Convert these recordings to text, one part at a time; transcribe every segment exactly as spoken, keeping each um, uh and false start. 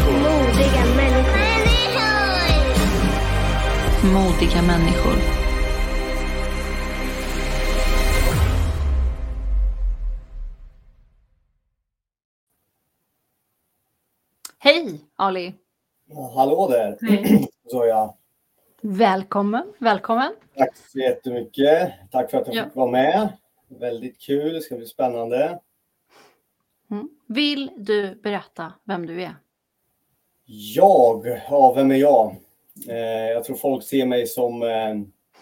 människor. Modiga människor. Modiga människor. Hej Ali. Hallå där. Hej. Så ja. Välkommen, välkommen. Tack så jättemycket. Tack för att jag Ja. fick vara med. Väldigt kul, det ska bli spännande. Mm. Vill du berätta vem du är? Jag, ja vem är jag? Eh, jag tror folk ser mig som eh,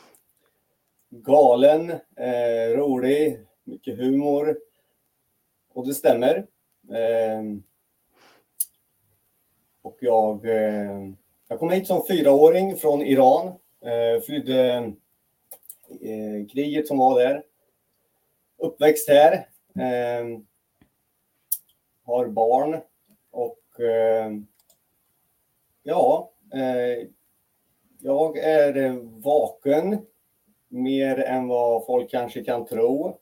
galen, eh, rolig, mycket humor. Och det stämmer. Eh, och jag, eh, jag kom hit som fyraåring från Iran. Eh, flydde eh, kriget som var där. Uppväxt här. Eh, har barn. Och eh, ja, eh, jag är vaken mer än vad folk kanske kan tro.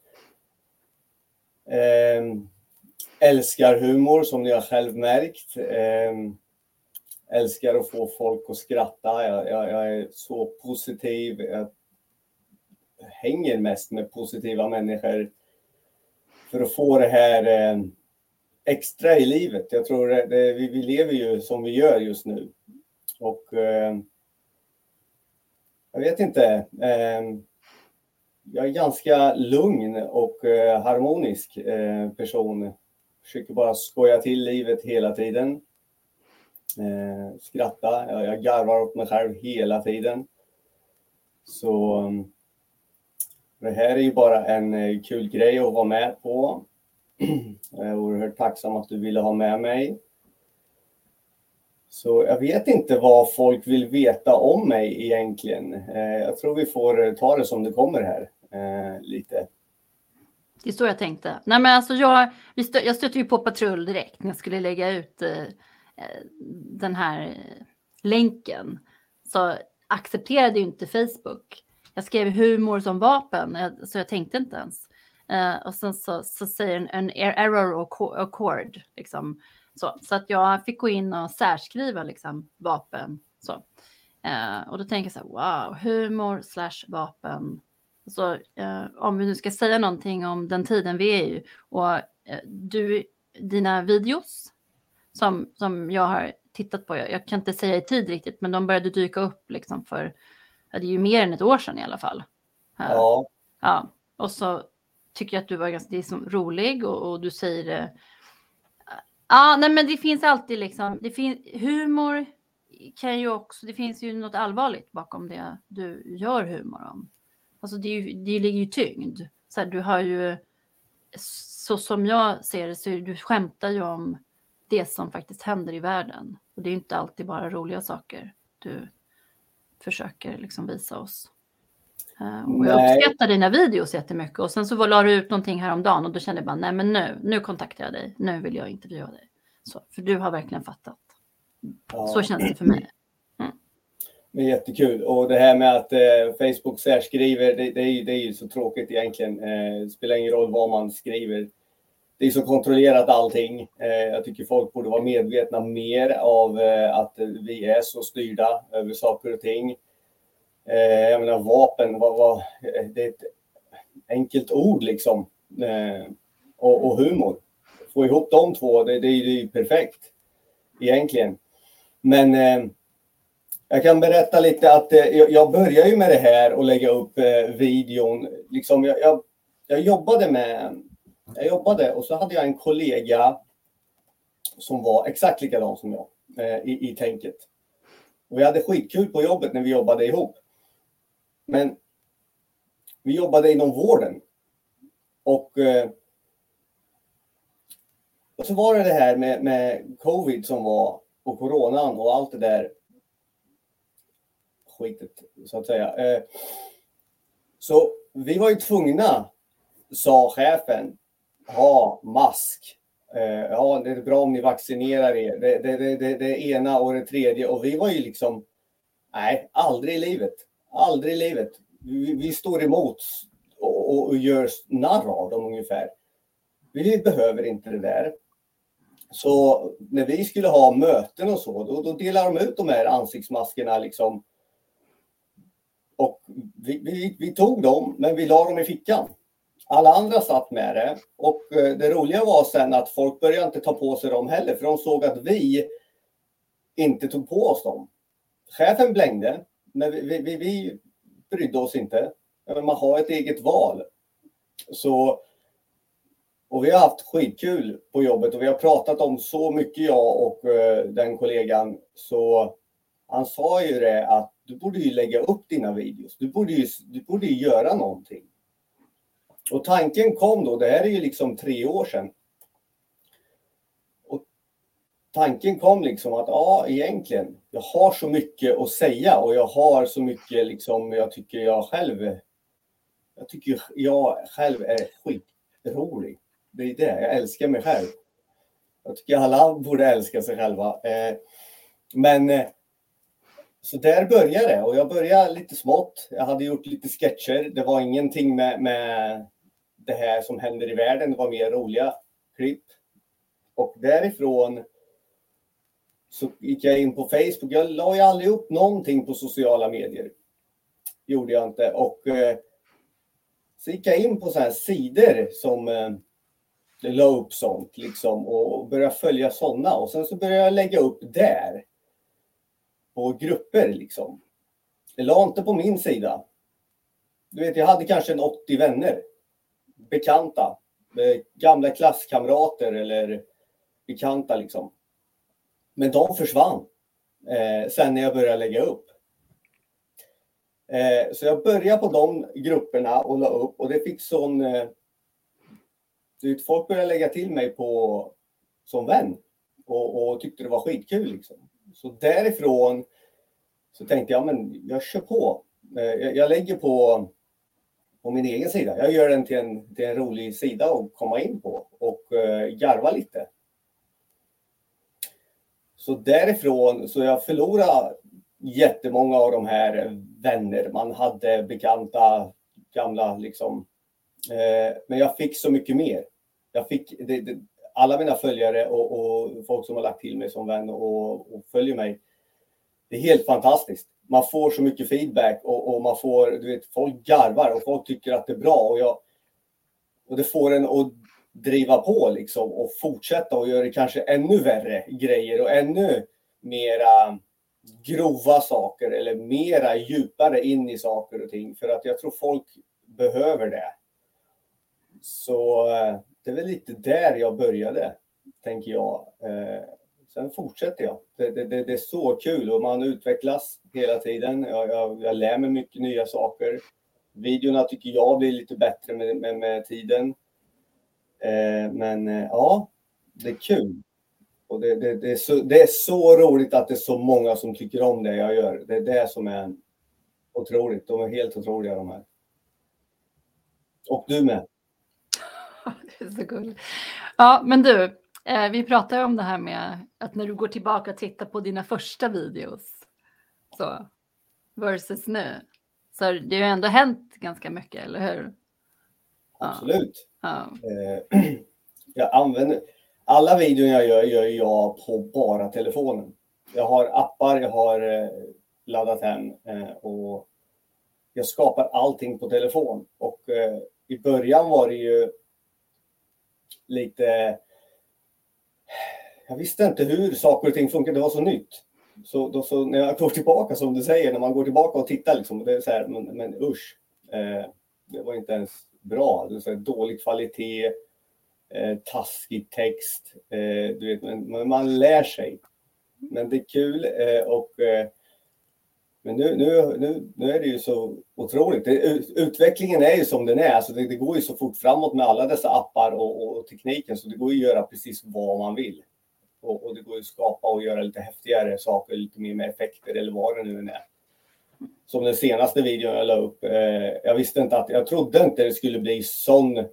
Eh, älskar humor som ni har själv märkt. Eh, älskar att få folk att skratta. Jag, jag, jag är så positiv. Jag hänger mest med positiva människor för att få det här eh, extra i livet. Jag tror det, det, vi, vi lever ju som vi gör just nu. Och eh, jag vet inte. Eh, jag är ganska lugn och eh, harmonisk eh, person. Försöker bara skoja till livet hela tiden. Eh, skratta. Jag, jag garvar åt mig själv hela tiden. Så det här är ju bara en eh, kul grej att vara med på. Jag är oerhört tacksam att du ville ha med mig. Så jag vet inte vad folk vill veta om mig egentligen. Eh, jag tror vi får ta det som det kommer här. Eh, lite. Det är så jag tänkte. Nej men alltså jag, vi stö, jag stötte ju på patrull direkt när jag skulle lägga ut eh, den här eh, länken. Så accepterade ju inte Facebook. Jag skrev humor som vapen, så jag tänkte inte ens. Uh, och sen så, så säger en, en error occurred. Liksom. Så, så att jag fick gå in och särskriva liksom, vapen. Så. Uh, och då tänker jag så här, wow, humor slash vapen. Så uh, om vi nu ska säga någonting om den tiden vi är i. Och uh, du, dina videos som, som jag har tittat på, jag, jag kan inte säga i tid riktigt, men de började dyka upp liksom för, ja, det är ju mer än ett år sedan i alla fall. Uh, Ja. Ja, och så tycker jag att du var ganska det är som rolig och, och du säger det. Ja, ah, nej men det finns alltid liksom, det finns humor kan ju också, det finns ju något allvarligt bakom det du gör humor om. Alltså det, är ju, det ligger ju tyngd. Så här, du har ju, så som jag ser det så du skämtar ju om det som faktiskt händer i världen. Och det är inte alltid bara roliga saker du försöker liksom visa oss. Uh, och jag Nej. uppskattar dina videos jättemycket. Och sen så la du ut någonting häromdagen och då kände jag bara, nej men nu, nu kontaktar jag dig. Nu vill jag intervjua dig. Så, för du har verkligen fattat. Ja. Så känns det för mig. Mm. Det är jättekul. Och det här med att eh, Facebook särskriver, det, det, är, det är ju så tråkigt egentligen. Eh, det spelar ingen roll vad man skriver. Det är så kontrollerat allting. Eh, jag tycker folk borde vara medvetna mer av eh, att vi är så styrda över saker och ting. Eh, jag menar vapen, vad, vad, det är ett enkelt ord liksom. Eh, och, och humor. Få ihop de två, det, det är ju perfekt. Egentligen. Men eh, jag kan berätta lite att eh, jag började ju med det här och lägga upp eh, videon. Liksom jag, jag, jag jobbade med, jag jobbade och så hade jag en kollega som var exakt likadan som jag eh, i, i tänket. Och vi hade skitkul på jobbet när vi jobbade ihop. Men vi jobbade inom vården. Och, eh, och så var det det här med, med covid som var och coronan och allt det där skitet så att säga. Eh, så vi var ju tvungna, sa chefen, ha mask. Eh, ja, det är bra om ni vaccinerar er. Det, det, det, det, det ena och det tredje. Och vi var ju liksom, nej, aldrig i livet. Aldrig i livet. Vi, vi står emot och, och, och gör narr av dem ungefär. Vi behöver inte det där. Så när vi skulle ha möten och så, då, då delade de ut de här ansiktsmaskerna liksom. Och vi, vi, vi tog dem, men vi la dem i fickan. Alla andra satt med det. Och det roliga var sen att folk började inte ta på sig dem heller. För de såg att vi inte tog på oss dem. Chefen blängde, men vi, vi, vi brydde oss inte. Man har ett eget val. Så, och vi har haft skitkul på jobbet. Och vi har pratat om så mycket, jag och den kollegan. Så han sa ju det att du borde ju lägga upp dina videos. Du borde ju, du borde ju göra någonting. Och tanken kom då, det här är ju liksom tre år sedan. Och tanken kom liksom att ja, egentligen, jag har så mycket att säga och jag har så mycket liksom, jag tycker jag själv, jag tycker jag själv är skitrolig. Det är det, jag älskar mig själv. Jag tycker alla borde älska sig själva. Men så där började det och jag började lite smått. Jag hade gjort lite sketcher. Det var ingenting med, med det här som händer i världen. Det var mer roliga klipp. Och därifrån så gick jag in på Facebook. Jag la ju aldrig upp någonting på sociala medier. Gjorde jag inte. Och eh, så gick jag in på så här sidor som eh, la upp sånt liksom. Och började följa sådana. Och sen så började jag lägga upp där. På grupper liksom. Jag la inte på min sida. Du vet, jag hade kanske en åttio vänner. Bekanta. Gamla klasskamrater eller bekanta liksom. Men de försvann. Eh, sen när jag började lägga upp. Eh, så jag började på de grupperna och la upp. Och det fick sån... Eh, du vet, folk började lägga till mig på som vän. Och, och tyckte det var skitkul liksom. Så därifrån så tänkte jag, men jag kör på. Jag, jag lägger på, på min egen sida. Jag gör den till en, till en rolig sida att komma in på. Och uh, garva lite. Så därifrån så jag förlorade jättemånga av de här vänner. Man hade bekanta, gamla liksom. Uh, men jag fick så mycket mer. Jag fick... Det, det, alla mina följare och, och folk som har lagt till mig som vän och, och följer mig. Det är helt fantastiskt. Man får så mycket feedback och, och man får, du vet, folk garvar och folk tycker att det är bra. Och, jag, och det får en att driva på liksom och fortsätta och göra kanske ännu värre grejer och ännu mera grova saker eller mera djupare in i saker och ting. För att jag tror folk behöver det. Så... Det är väl lite där jag började, tänker jag. Eh, sen fortsätter jag. Det, det, det är så kul och man utvecklas hela tiden. Jag, jag, jag lär mig mycket nya saker. Videorna tycker jag blir lite bättre med, med, med tiden. Eh, men eh, ja, det är kul. Och det, det, det, är så, det är så roligt att det är så många som tycker om det jag gör. Det är det som är otroligt. De är helt otroliga de här. Och du med. Det är så kul. Ja, men du, eh, vi pratar ju om det här med att när du går tillbaka och tittar på dina första videos så versus nu. Så det har ju ändå hänt ganska mycket, eller hur? Absolut. Ja. Eh, jag använder alla videor jag gör, gör jag på bara telefonen. Jag har appar, jag har eh, laddat hem eh, och jag skapar allting på telefon. Och eh, i början var det ju lite... Jag visste inte hur saker och ting funkar. Det var så nytt. Så, då, så när jag går tillbaka, som du säger, när man går tillbaka och tittar liksom, det är så här, men, men usch. Eh, det var inte ens bra. Det är så här, dålig kvalitet, eh, taskig text. Eh, du vet, men, men man lär sig. Men det är kul eh, och eh, men nu, nu, nu, nu är det ju så otroligt. Det, utvecklingen är ju som den är. Alltså det, det går ju så fort framåt med alla dessa appar och, och, och tekniken. Så det går ju att göra precis vad man vill. Och, och det går ju att skapa och göra lite häftigare saker. Lite mer med effekter eller vad det nu är. Som den senaste videon jag la upp. Eh, jag visste inte att... Jag trodde inte det skulle bli sån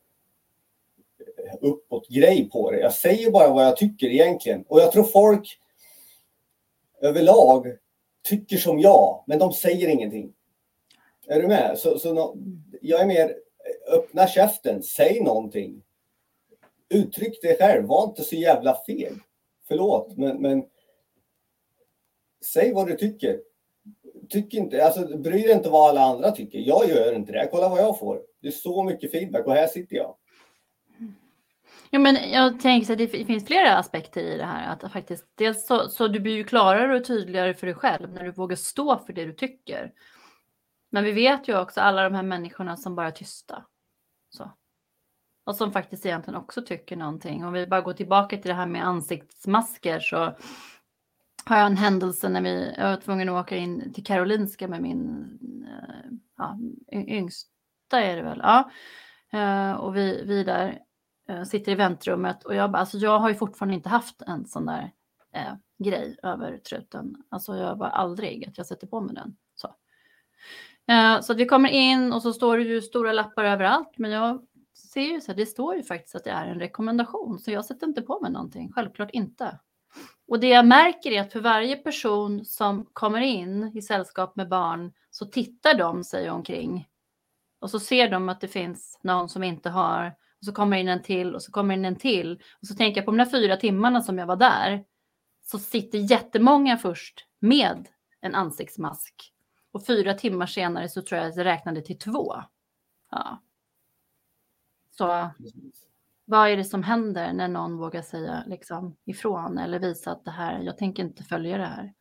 uppåt grej på det. Jag säger bara vad jag tycker egentligen. Och jag tror folk överlag tycker som jag, men de säger ingenting. Är du med? Så, så no, jag är mer öppna käften, säg någonting. uttryck dig själv. Var inte så jävla feg. Förlåt, men, men säg vad du tycker. Tycker inte, alltså bryr dig inte vad alla andra tycker. Jag gör inte det. Kolla vad jag får. Det är så mycket feedback och här sitter jag. Ja, men jag tänker att det finns flera aspekter i det här. Att faktiskt, dels så, så du blir ju klarare och tydligare för dig själv när du vågar stå för det du tycker. Men vi vet ju också alla de här människorna som bara är tysta. Så. Och som faktiskt egentligen också tycker någonting. Om vi bara går tillbaka till det här med ansiktsmasker, så har jag en händelse när vi, jag var tvungen att åka in till Karolinska med min ja, yngsta är det väl. Ja. Och vi, vi där sitter i väntrummet och jag bara, alltså jag har ju fortfarande inte haft en sån där eh, grej över truten. Alltså jag bara aldrig att jag sätter på mig den. Så, eh, så att vi kommer in och så står det ju stora lappar överallt, men jag ser ju så här, det står ju faktiskt att det är en rekommendation, så jag sätter inte på mig någonting, självklart inte. Och det jag märker är att för varje person som kommer in i sällskap med barn så tittar de sig omkring och så ser de att det finns någon som inte har. Och så kommer in en till och så kommer in en till. Och så tänker jag på de där fyra timmarna som jag var där. Så sitter jättemånga först med en ansiktsmask. Och fyra timmar senare så tror jag att jag räknade till två. Ja. Så vad är det som händer när någon vågar säga liksom ifrån eller visa att det här, jag tänker inte följa det här.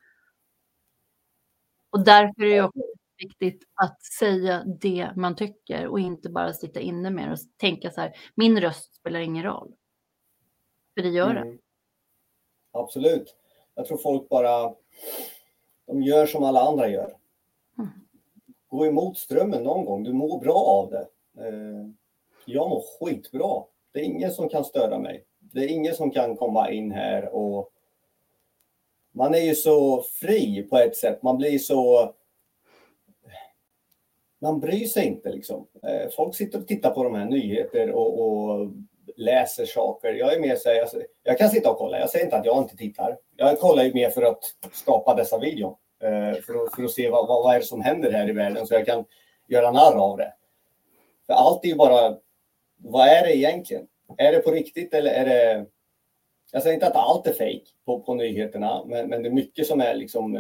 Och därför är det också viktigt att säga det man tycker och inte bara sitta inne med och tänka så här, min röst spelar ingen roll. För det gör det. Mm. Absolut. Jag tror folk bara, de gör som alla andra gör. Mm. Gå emot strömmen någon gång, du mår bra av det. Jag mår skitbra. Det är ingen som kan störa mig. Det är ingen som kan komma in här och man är ju så fri på ett sätt. Man blir så... Man bryr sig inte liksom. Folk sitter och tittar på de här nyheter och, och läser saker. Jag är mer så här, alltså, jag kan sitta och kolla. Jag säger inte att jag inte tittar. Jag kollar ju mer för att skapa dessa videor. För att, för att se vad, vad, vad är det som händer här i världen så jag kan göra narr av det. För allt är ju bara, vad är det egentligen? Är det på riktigt eller är det... Jag säger inte att allt är fake på, på nyheterna, men, men det är mycket som är liksom...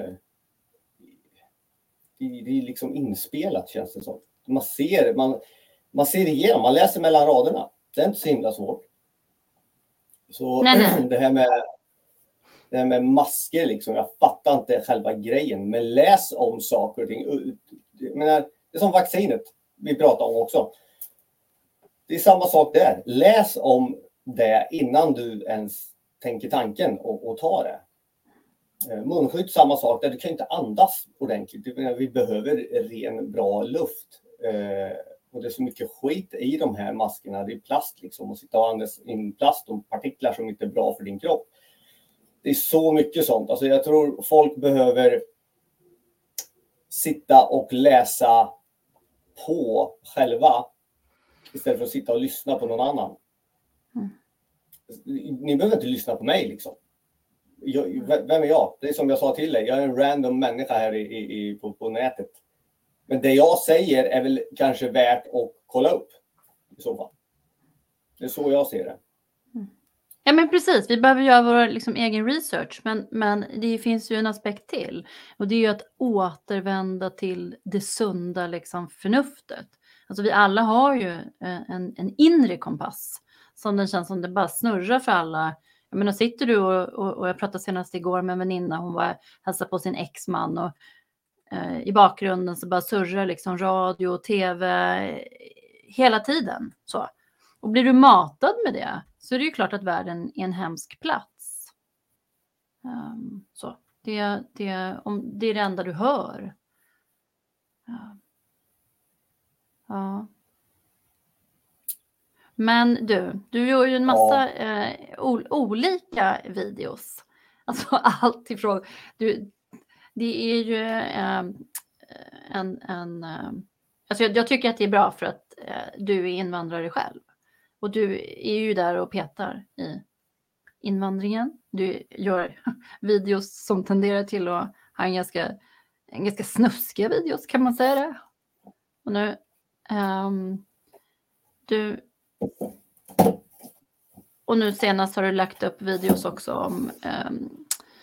Det, det är liksom inspelat känns det som. Man ser, man, man ser igenom, man läser mellan raderna. Det är inte så himla svårt. Så nej, nej. Det här med det här med masker liksom, jag fattar inte själva grejen. Men läs om saker och ting. Jag menar, det är som vaccinet vi pratar om också. Det är samma sak där. Läs om det innan du ens tänker tanken och, och tar det. Munskydd, samma sak där, du kan inte andas ordentligt. Vi behöver ren, bra luft. Och det är så mycket skit i de här maskerna. Det är plast liksom. Och sitta och andas in plast och partiklar som inte är bra för din kropp. Det är så mycket sånt. Alltså jag tror folk behöver sitta och läsa på själva istället för att sitta och lyssna på någon annan. Mm. Ni behöver inte lyssna på mig liksom. Jag, vem är jag? Det är som jag sa till dig. Jag är en random människa här i, i, på, på nätet. Men det jag säger är väl kanske värt att kolla upp. I så fall. Det är så jag ser det. Mm. Ja men precis. Vi behöver göra vår liksom, egen research. Men, men det finns ju en aspekt till. Och det är ju att återvända till det sunda liksom, förnuftet. Alltså vi alla har ju en, en inre kompass. Som den känns som det bara snurrar för alla. Jag menar, sitter du och, och, och jag pratade senast igår med en väninna, hon var hälsade på sin exman och eh, i bakgrunden så bara surrar liksom radio och tv hela tiden. Så. Och blir du matad med det så är det ju klart att världen är en hemsk plats. Um, så. Det, det, om, det är det enda du hör. Ja. Ja. Men du, du gör ju en massa ja. eh, o- olika videos. Alltså allt ifrån... Du, det är ju eh, en... en eh, alltså jag, jag tycker att det är bra för att eh, du är invandrare själv. Och du är ju där och petar i invandringen. Du gör videos som tenderar till att ha en ganska, en ganska snuskiga videos, kan man säga det? Och nu... Um, du... och nu senast har du lagt upp videos också om um,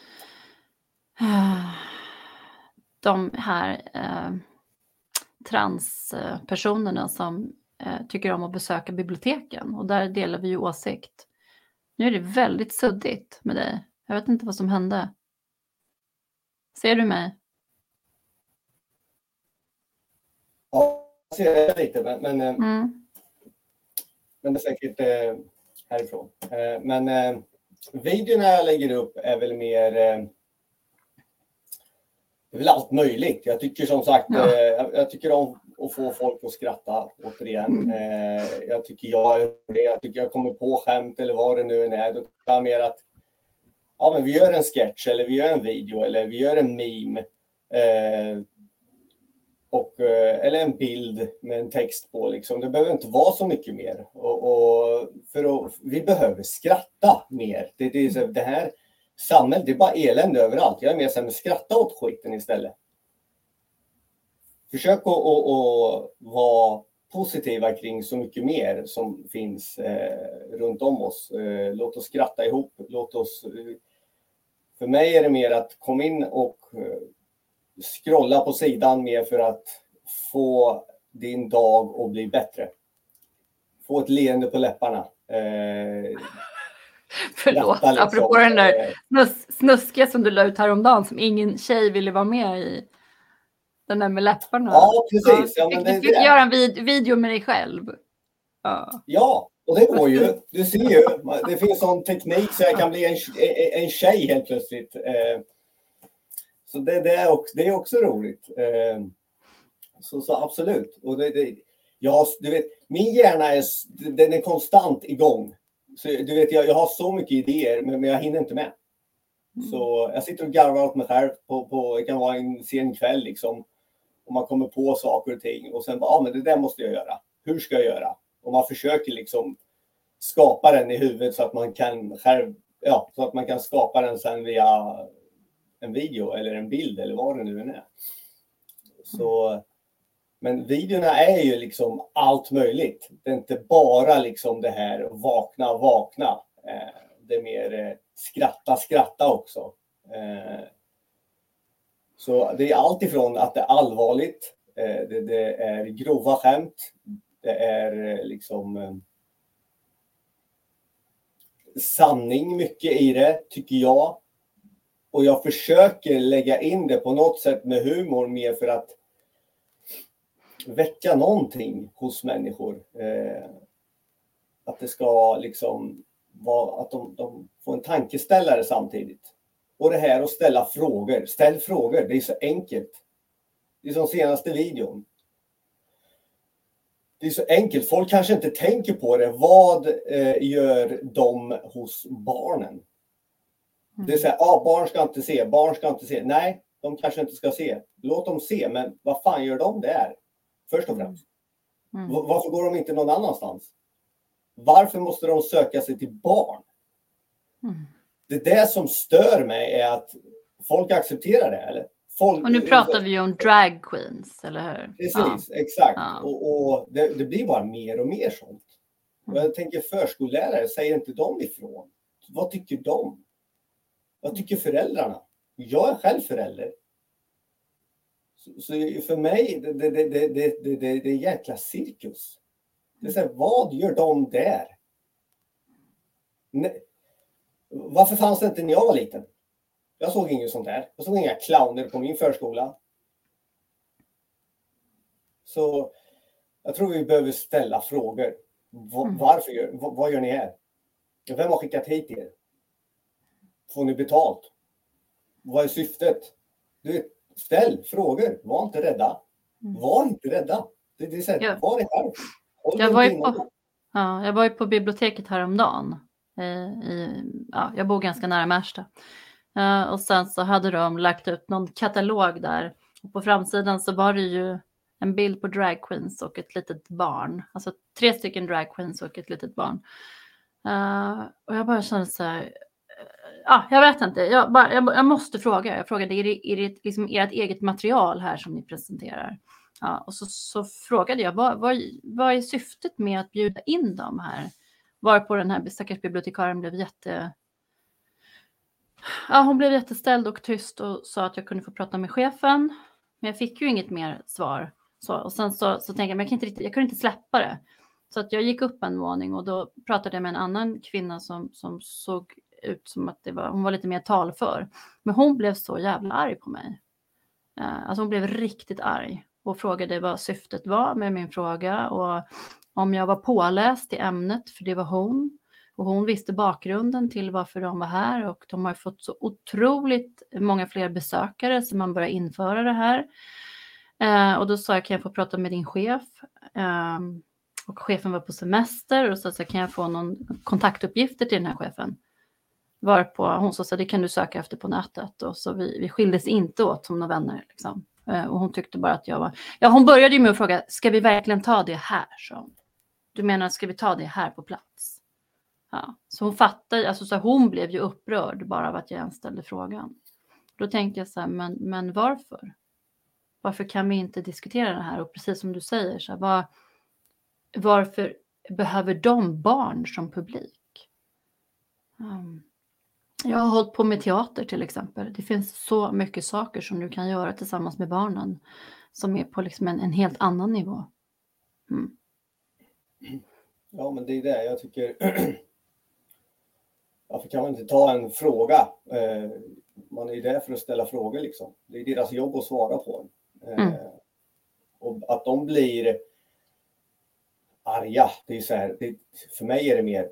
uh, de här uh, transpersonerna som uh, tycker om att besöka biblioteken. Och där delar vi ju åsikt. Nu är det väldigt suddigt med dig. Jag vet inte vad som hände. Ser du mig? Ja, jag ser det lite, men, men, Mm. men det är säkert eh, härifrån. Eh, men eh, videorna jag lägger upp är väl mer... Eh, det är väl allt möjligt. Jag tycker som sagt, Ja. eh, jag, jag tycker om att få folk att skratta återigen. Eh, jag tycker jag, jag tycker jag kommer på skämt eller vad det nu än är. Då är det mer att ja, men vi gör en sketch eller vi gör en video eller vi gör en meme. Eh, och, eh, eller en bild med en text på. Liksom. Det behöver inte vara så mycket mer. Och, och för att, vi behöver skratta mer. Det, det, är så, det här samhället, det är bara elände överallt. Jag är mer som skratta åt skiten istället. Försök att, att, att vara positiva kring så mycket mer som finns eh, runt om oss. Eh, låt oss skratta ihop. Låt oss, eh, för mig är det mer att komma in och eh, scrolla på sidan mer för att få din dag att bli bättre. Få ett leende på läpparna. Eh, Förlåt, Liksom. apropå den där snus, snuskiga som du la ut häromdagen som ingen tjej ville vara med i. Den där med läpparna. Ja, precis. Ja, du men fick, det, du fick det. göra en vid, video med dig själv. Ja. Ja, och det går ju. Du ser ju. Det finns sån teknik så jag kan bli en, en tjej helt plötsligt. Eh, så det, det, är också, det är också roligt. Eh, så, så absolut. Och det, det, jag, du vet, min hjärna är, den är konstant igång. Så, du vet, jag, jag har så mycket idéer men, men jag hinner inte med. Mm. Så jag sitter och garvar åt mig själv. På, på, det kan vara en sen kväll liksom. Och man kommer på saker och ting. Och sen bara, ja men det där måste jag göra. Hur ska jag göra? Och man försöker liksom skapa den i huvudet så att man kan själv, ja, så att man kan skapa den sen via en video eller en bild eller vad det nu än är. Så, men videorna är ju liksom allt möjligt. Det är inte bara liksom det här vakna, vakna. Det är mer skratta, skratta också. Så det är allt ifrån att det är allvarligt, det, det är grova skämt, det är liksom sanning mycket i det, tycker jag. Och jag försöker lägga in det på något sätt med humor mer för att väcka någonting hos människor. Eh, att det ska liksom vara att de, de får en tankeställare samtidigt. Och det här att ställa frågor. Ställ frågor, det är så enkelt. Det är som senaste videon. Det är så enkelt. Folk kanske inte tänker på det. Vad eh, gör de hos barnen? Mm. Det är så här, ah, barn ska inte se, barn ska inte se. Nej, de kanske inte ska se. Låt dem se, men vad fan gör de där? Först och främst. Mm. Varför går de inte någon annanstans? Varför måste de söka sig till barn? Mm. Det där som stör mig är att folk accepterar det, eller? Folk, och nu pratar vi ju om drag queens, eller hur? Precis, ja. Exakt. Ja. Och, och det, det blir bara mer och mer sånt. Mm. Och jag tänker förskollärare, säger inte de ifrån? Vad tycker de? Vad tycker föräldrarna? Jag är själv förälder. Så, så för mig, det, det, det, det, det, det, det är en jäkla cirkus. Det är så här, vad gör de där? Nej. Varför fanns det inte när jag var liten? Jag såg inget sånt där. Jag såg inga clowner på min förskola. Så jag tror vi behöver ställa frågor. Varför gör, vad gör ni här? Vem har skickat hit er? Får ni betalt? Vad är syftet? Du, ställ frågor. Var inte rädda. Var inte rädda. Det, det är så här, ja. Var det själv. Jag var, ju på, ja, jag var ju på biblioteket häromdagen. I, i, ja, jag bor ganska nära Märsta. Uh, och sen så hade de lagt ut någon katalog där. Och på framsidan så var det ju en bild på drag queens och ett litet barn. Alltså tre stycken drag queens och ett litet barn. Uh, och jag bara kände så här. Ja, uh, jag vet inte. Jag, bara, jag, jag måste fråga. Jag frågade, är det, är det liksom ert eget material här som ni presenterar? Ja, och så, så frågade jag, vad, vad, vad är syftet med att bjuda in dem här? Varpå den här stackars bibliotekarien blev jätte... Ja, hon blev jätteställd och tyst och sa att jag kunde få prata med chefen. Men jag fick ju inget mer svar. Så, och sen så, så tänkte jag, men jag, kan inte, jag kunde inte släppa det. Så att jag gick upp en våning och då pratade jag med en annan kvinna som, som såg ut som att det var, hon var lite mer talför. Men hon blev så jävla arg på mig. Uh, alltså hon blev riktigt arg och frågade vad syftet var med min fråga och om jag var påläst i ämnet, för det var hon. Och hon visste bakgrunden till varför de var här och de har fått så otroligt många fler besökare så man börjar införa det här. Uh, och då sa jag, kan jag få prata med din chef? Uh, och chefen var på semester och så sa jag, kan jag få någon kontaktuppgifter till den här chefen? Varpå hon sa, det kan du söka efter på nätet. Och så vi, vi skildes inte åt som några vänner. Liksom. Uh, och hon tyckte bara att jag var... Ja, hon började ju med att fråga, ska vi verkligen ta det här? Så. Du menar, ska vi ta det här på plats? Ja. Så hon fattade, alltså så hon blev ju upprörd bara av att jag ens ställde frågan. Då tänkte jag så här, men, men varför? Varför kan vi inte diskutera det här? Och precis som du säger, så här, var, varför behöver de barn som publik? Um, jag har hållit på med teater till exempel. Det finns så mycket saker som du kan göra tillsammans med barnen som är på liksom en, en helt annan nivå. Mm. Ja, men det är det jag tycker. Varför kan man inte ta en fråga? Eh, man är ju där för att ställa frågor liksom. Det är deras jobb att svara på den. Eh, mm. Och att de blir arga, det är så här, det, för mig är det mer,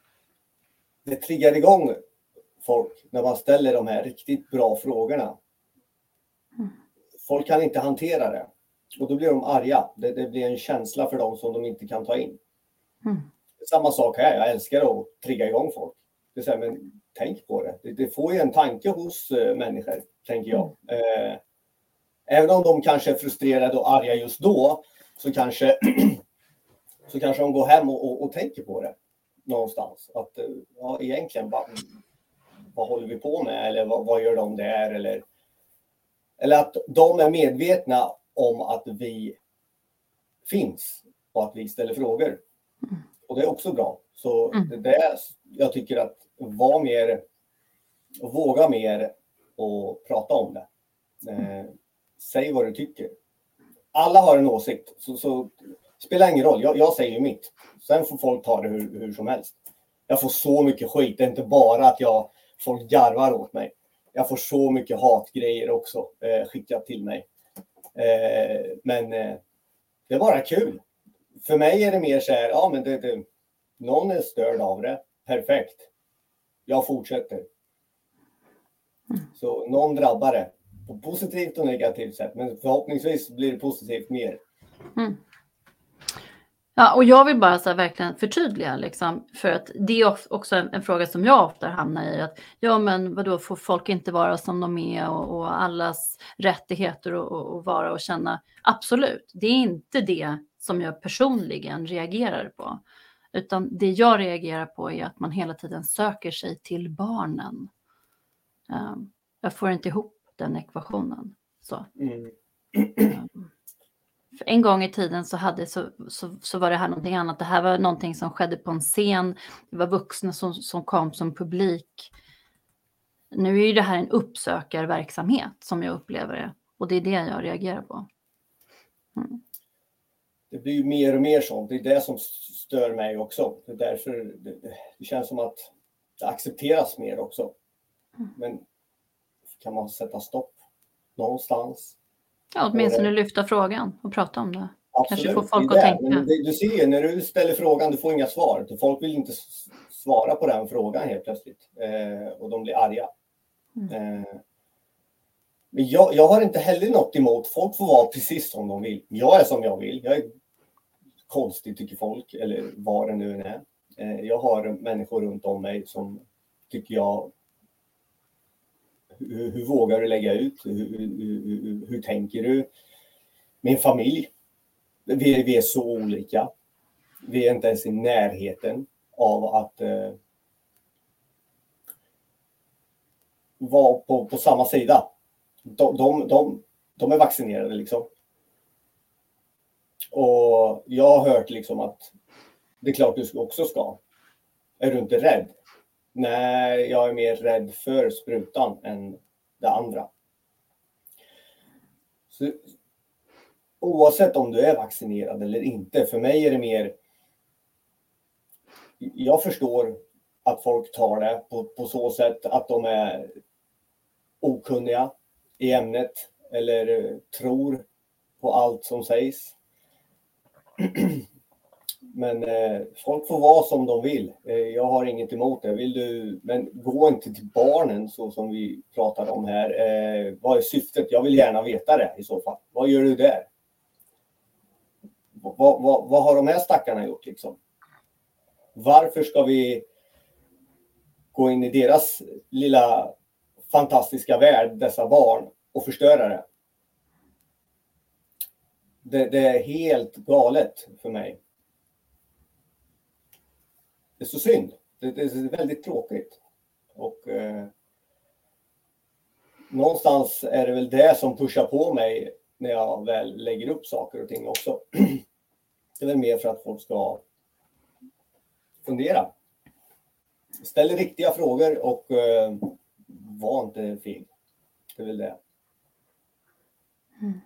det triggar igång folk när man ställer de här riktigt bra frågorna. Mm. Folk kan inte hantera det. Och då blir de arga. Det, det blir en känsla för dem som de inte kan ta in. Mm. Samma sak här, jag älskar att trigga igång folk. Det är så här, men tänk på det. det. Det får ju en tanke hos uh, människor, tänker jag. Mm. Eh, även om de kanske är frustrerade och arga just då, så kanske, så kanske de går hem och, och, och tänker på det någonstans. Att, uh, ja, egentligen, vad, vad håller vi på med? Eller vad, vad gör de där? Eller, eller att de är medvetna om att vi finns och att vi ställer frågor. Mm. Och det är också bra. Så mm. det där, jag tycker att vara mer och våga mer och prata om det. Eh, säg vad du tycker. Alla har en åsikt. Så, så spelar ingen roll. Jag, jag säger ju mitt. Sen får folk ta det hur, hur som helst. Jag får så mycket skit. Det är inte bara att jag folk garvar åt mig. Jag får så mycket hatgrejer också eh, skickat till mig. Eh, men eh, det är bara kul. För mig är det mer så här, ja men det, det, någon är störd av det. Perfekt. Jag fortsätter. Mm. Så någon drabbar det. På positivt och negativt sätt. Men förhoppningsvis blir det positivt mer. Mm. Ja, och jag vill bara så här verkligen förtydliga liksom, för att det är också en, en fråga som jag ofta hamnar i, att ja men vadå, får folk inte vara som de är och, och allas rättigheter och, och, och vara och känna, absolut, det är inte det som jag personligen reagerar på, utan det jag reagerar på är att man hela tiden söker sig till barnen. Um, jag får inte ihop den ekvationen så. Mm. Um, För en gång i tiden så, hade, så, så, så var det här någonting annat. Det här var någonting som skedde på en scen. Det var vuxna som, som kom som publik. Nu är ju det här en uppsökarverksamhet som jag upplever det. Och det är det jag reagerar på. Mm. Det blir ju mer och mer sånt. Det är det som stör mig också. Det är därför det, det känns som att det accepteras mer också. Mm. Men kan man sätta stopp någonstans? Ja, åtminstone lyfta frågan och prata om det. Absolut, kanske få folk det att tänka. Men det, du ser ju, när du ställer frågan, du får inga svar. Folk vill inte svara på den frågan helt plötsligt. Eh, och de blir arga. Mm. Eh, men jag, jag har inte heller något emot. Folk får vara precis som de vill. Jag är som jag vill. Jag är konstig tycker folk. Eller vad det nu är. Eh, jag har människor runt om mig som tycker jag... Hur, hur vågar du lägga ut? Hur, hur, hur, hur tänker du? Min familj. Vi, vi är så olika. Vi är inte ens i närheten av att eh, vara på, på samma sida. De, de, de, de är vaccinerade liksom. Och jag har hört liksom att det är klart du också ska. är du inte rädd? Nej, jag är mer rädd för sprutan än det andra. Så, oavsett om du är vaccinerad eller inte, för mig är det mer, jag förstår att folk tar det på, på så sätt att de är okunniga i ämnet eller tror på allt som sägs. Men eh, folk får vara som de vill. Eh, jag har inget emot det. Vill du, men gå inte till barnen så som vi pratade om här. Eh, vad är syftet? Jag vill gärna veta det i så fall. Vad gör du där? Vad, vad, vad har de här stackarna gjort liksom? Varför ska vi gå in i deras lilla fantastiska värld, dessa barn, och förstöra det? Det, det är helt galet för mig. Det är så synd. Det, det är väldigt tråkigt. Och eh, någonstans är det väl det som pushar på mig när jag väl lägger upp saker och ting också. Det är väl mer för att folk ska fundera. Ställ riktiga frågor och eh, var inte feg. Det är väl det. Mm.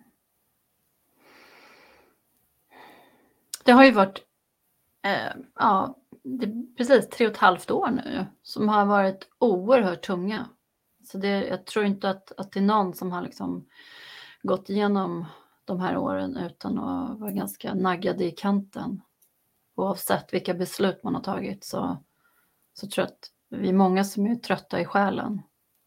Det har ju varit eh, ja, det är precis tre och ett halvt år nu som har varit oerhört tunga. Så det, jag tror inte att, att det är någon som har liksom gått igenom de här åren utan att vara ganska naggad i kanten. Oavsett vilka beslut man har tagit så, så tror jag att vi är många som är trötta i själen.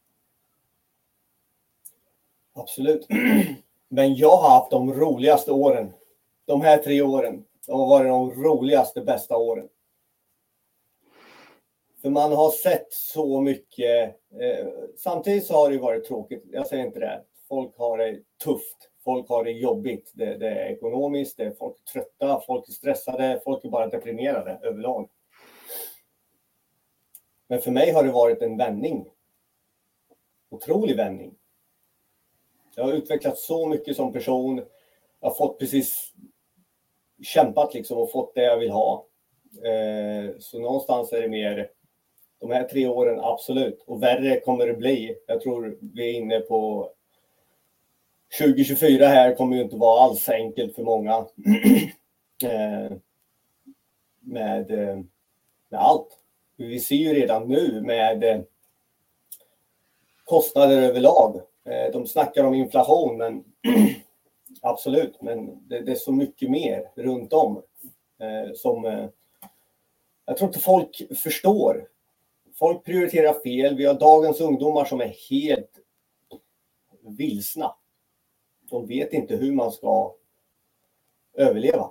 Absolut. Men jag har haft de roligaste åren. De här tre åren. De har varit de roligaste, bästa åren. För man har sett så mycket. Eh, samtidigt så har det varit tråkigt. Jag säger inte det. Folk har det tufft. Folk har det jobbigt. Det, det är ekonomiskt. Det är folk är trötta. Folk är stressade. Folk är bara deprimerade överlag. Men för mig har det varit en vändning. Otrolig vändning. Jag har utvecklats så mycket som person. Jag har fått precis kämpat liksom och fått det jag vill ha. Eh, så någonstans är det mer de här tre åren, absolut. Och värre kommer det bli. Jag tror vi är inne på tjugo tjugofyra här kommer ju inte vara alls enkelt för många. eh, med, med allt. Vi ser ju redan nu med eh, kostnader överlag. Eh, de snackar om inflation, men absolut, men det, det är så mycket mer runt om eh, som eh, jag tror inte folk förstår. Folk prioriterar fel. Vi har dagens ungdomar som är helt vilsna. De vet inte hur man ska överleva.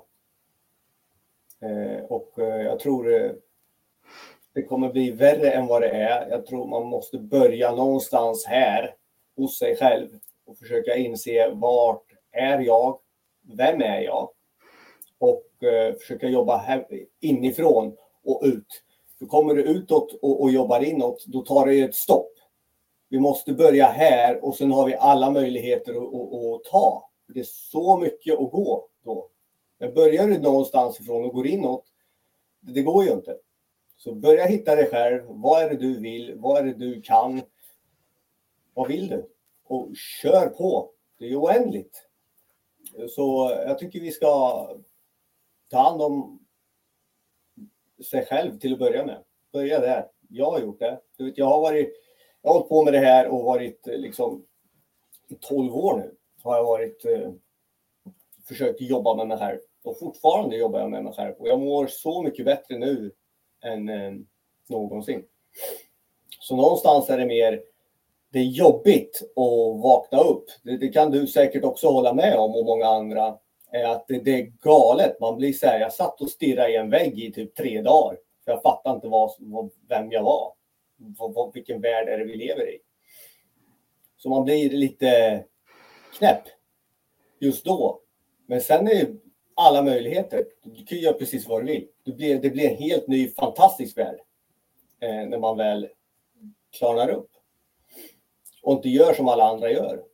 Eh, och eh, jag tror eh, det kommer bli värre än vad det är. Jag tror man måste börja någonstans här hos sig själv och försöka inse vart är jag? Vem är jag? Och eh, försöka jobba här, inifrån och ut. För kommer du utåt och, och jobbar inåt, då tar det ett stopp. Vi måste börja här och sen har vi alla möjligheter att, att, att ta. Det är så mycket att gå då. Men börjar du någonstans ifrån och går inåt, det, det går ju inte. Så börja hitta dig själv. Vad är det du vill? Vad är det du kan? Vad vill du? Och kör på. Det är oändligt. Så jag tycker vi ska ta hand om sig själv till att börja med. Börja där. Jag har gjort det. Du vet, jag har varit, jag har hållit på med det här och varit liksom i tolv år nu. Har jag varit eh, försökt jobba med mig själv. Och fortfarande jobbar jag med mig själv. Och jag mår så mycket bättre nu än eh, någonsin. Så någonstans är det mer, det är jobbigt att vakna upp. Det, det kan du säkert också hålla med om och många andra. Är att det, det är galet. Man blir så här, jag satt och stirrade i en vägg i typ tre dagar. För jag fattade inte vad, vad, vem jag var. Vad, vad, vilken värld är det vi lever i. Så man blir lite knäpp just då. Men sen är det alla möjligheter. Du kan göra precis vad du vill. Det blir, det blir en helt ny fantastisk värld. Eh, när man väl klarnar upp. Och inte gör som alla andra gör.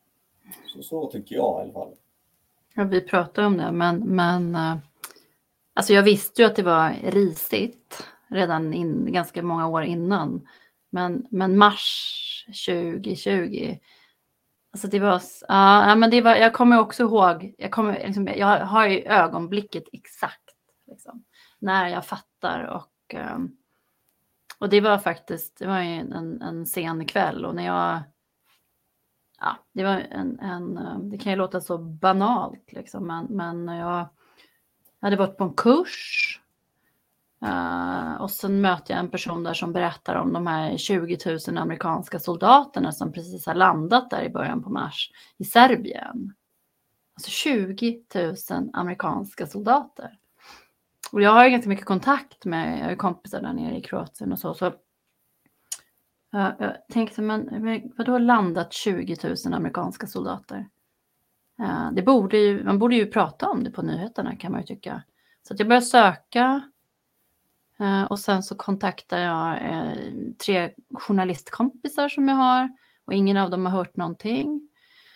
Så, så tycker jag i alla fall. Ja, vi pratar om det, men, men Alltså jag visste ju att det var risigt redan in, ganska många år innan. Men, men mars tjugo tjugo, alltså det var, ja, men det var, jag kommer också ihåg, jag, kommer, liksom, jag har ju ögonblicket exakt liksom, när jag fattar och, och det var faktiskt, det var ju en, en sen kväll och när jag, ja, det var en, en det kan ju låta så banalt liksom, men, men jag hade varit på en kurs uh, och sen möter jag en person där som berättar om de här tjugo tusen amerikanska soldaterna som precis har landat där i början på mars i Serbien. Alltså tjugo tusen amerikanska soldater. Och jag har ju ganska mycket kontakt med, jag har ju kompisar där nere i Kroatien och så. så uh, jag tänkte, men vadå landat tjugo tusen amerikanska soldater? Uh, det borde ju, man borde ju prata om det på nyheterna kan man ju tycka. Så att jag började söka uh, och sen så kontaktade jag uh, tre journalistkompisar som jag har och ingen av dem har hört någonting.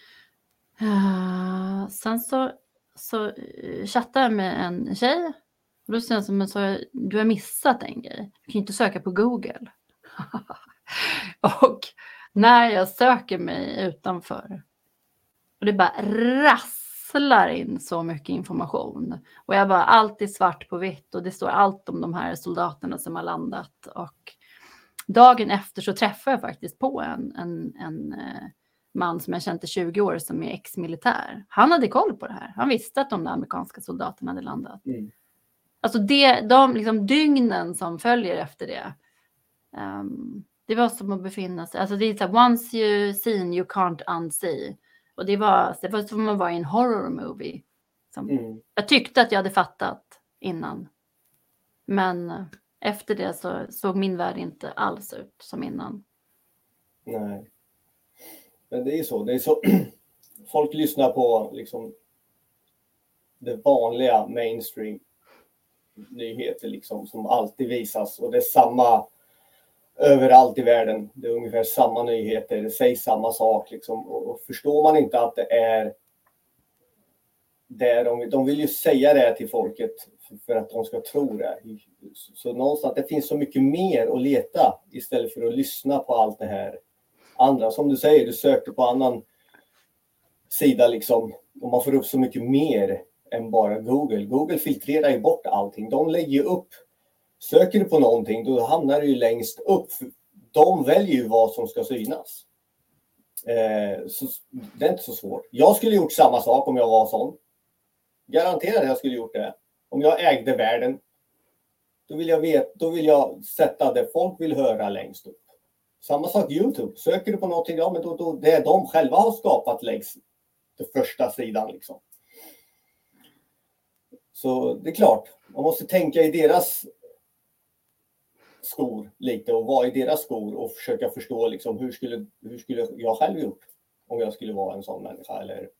Uh, sen så, så uh, chattade jag med en tjej och då säger jag så här, du har missat en grej. Du kan ju inte söka på Google. Och när jag söker mig utanför och det bara rasslar in så mycket information. Och jag bara, allt är svart på vitt och det står allt om de här soldaterna som har landat. Och dagen efter så träffade jag faktiskt på en, en, en man som jag känt i tjugo år som är ex-militär. Han hade koll på det här. Han visste att de amerikanska soldaterna hade landat. Mm. Alltså det, de liksom dygnen som följer efter det. Um, det var som att befinna sig, alltså det är så här, once you seen you can't unsee. Och det var, det var som att vara i en horror movie. Som, mm. Jag tyckte att jag hade fattat innan. Men efter det så såg min värld inte alls ut som innan. Nej. Men det är så. Det är så. Folk lyssnar på liksom det vanliga mainstream nyheter liksom som alltid visas. Och det är samma överallt i världen. Det är ungefär samma nyheter. Det sägs samma sak liksom. Och, och förstår man inte att det är det de, de vill ju säga det till folket för, för att de ska tro det. Så, så någonstans det finns så mycket mer att leta istället för att lyssna på allt det här andra. Som du säger, du sökte på annan sida liksom. Och man får upp så mycket mer än bara Google. Google filtrerar ju bort allting. De lägger ju upp. Söker du på någonting, då hamnar du ju längst upp. De väljer ju vad som ska synas. Eh, så det är inte så svårt. Jag skulle gjort samma sak om jag var sån. Garanterat att jag skulle gjort det. Om jag ägde världen, då vill jag veta, då vill jag sätta det folk vill höra längst upp. Samma sak YouTube. Söker du på någonting, ja men då, då det är de själva har skapat längst den första sidan liksom. Så det är klart, man måste tänka i deras skor lite och vara i deras skor och försöka förstå liksom hur skulle, hur skulle jag själv gjort om jag skulle vara en sån människa eller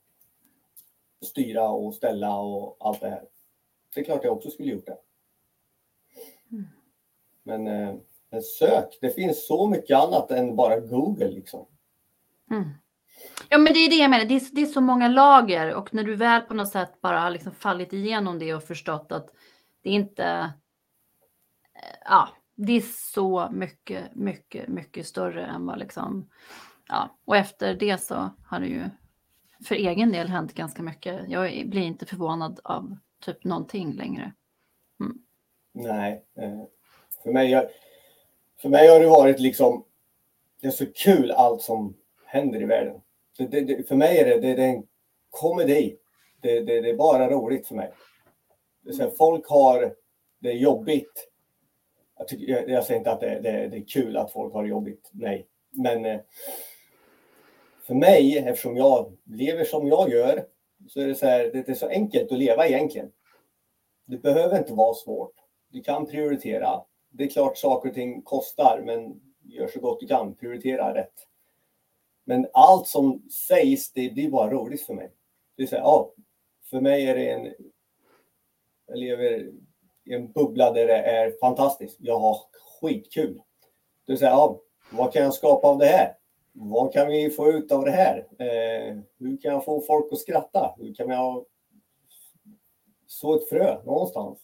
styra och ställa och allt det här. Det är klart jag också skulle gjort det. Mm. Men, eh, men sök, det finns så mycket annat än bara Google liksom. Mm. Ja men det är det jag menar, det är, det är så många lager och när du väl på något sätt bara har liksom fallit igenom det och förstått att det är inte, ja, det är så mycket, mycket, mycket större än vad liksom, ja, och efter det så har det ju för egen del hänt ganska mycket. Jag blir inte förvånad av typ någonting längre. Mm. Nej, för mig, för mig har det varit liksom, det är så kul allt som händer i världen. Det, det, det, för mig är det, det, det är en komedi. Det, det, det är bara roligt för mig. Det är så här, folk har det är jobbigt. Jag, tycker, jag, jag säger inte att det, det, det är kul att folk har det jobbigt. Nej. Men eh, för mig, eftersom jag lever som jag gör, så är det så här, det är så enkelt att leva egentligen. Det behöver inte vara svårt. Du kan prioritera. Det är klart saker och ting kostar, men gör så gott du kan. Prioritera rätt. Men allt som sägs, det blir bara roligt för mig. Det är så här, ja, för mig är det en... Jag lever i en bubbla där det är fantastiskt. Jag har skitkul. Det är så här, ja, vad kan jag skapa av det här? Vad kan vi få ut av det här? Eh, hur kan jag få folk att skratta? Hur kan jag så ett frö någonstans.